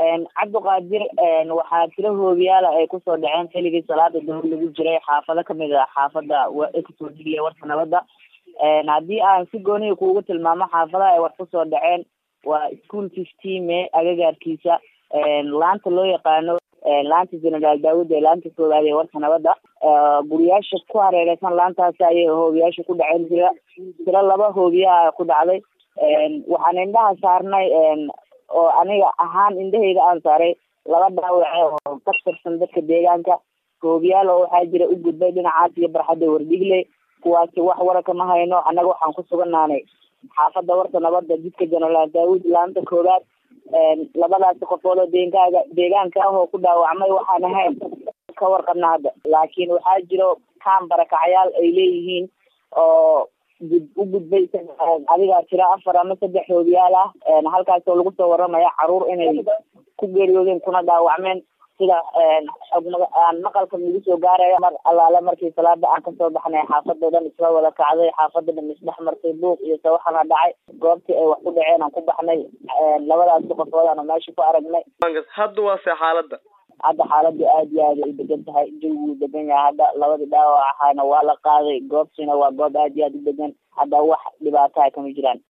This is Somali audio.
cabdiqaadir waxaa tiro hoobiyaala ay kusoo dhaceen xilligii salaada duhur lagu jiray xaafado kamid ah xaafada kasoo dhigiya warka nabadda. haddii aan si gooniya kuugu tilmaamo xaafadaha ay war kusoo dhaceen waa school 15 May agagaarkiisa, laanta loo yaqaano laanta General Daawud ee laanta koowaad ee warka nabadda. guriyaasha ku hareeraysan laantaas ayay hoobiyaasha ku dhaceen tiro 2 hoobiyaa ku dhacday. waxaan indhaha saarnay oo aniga ahaan indhahayga aan saaray 2 dhaawac oo ka tirsan dadka deegaanka. hoobiyaal oo waxaa jira u gudbay dhinacaas iyo barxadda Wardhigle, kuwaasi wax wararka ma hayno. annaga waxaan ku suganaanay xaafadda warka nabadda jidka General Daawud laanta koowaad. labadaas qofood oo deegaanka ah oo ku dhaawacmay waxaan ahayn ka warqabna hadda, laakiin waxaa jiro kaan barakacyaal ay leeyihiin oo u gudbay adiga tira 4 ama 3 hoobiyaal ah. halkaas oo lagu soo waramaya caruur inay ku geeriyoodeen kuna dhaawacmeen, sida aan maqalka nagu soo gaaraya. mar allaale markii salaada aan kasoo baxnay xaafadda dhan isla wada kacday, xaafadda dhan isdhex martay buuq iyo sawaxana dhacay. goobtii ay wax ku dhaceen aan ku baxnay, labadaas qofood aan meesha ku aragnay. hadda waa xaaladda xaaladdu aad iyo aad ay degan tahay, jawigu degan yahay. hadda 2 dhaawac ahayna waa la qaaday, goobtiina waa goob aad iyo aad u degan. hadda wax dhibaato ah kama jiraan.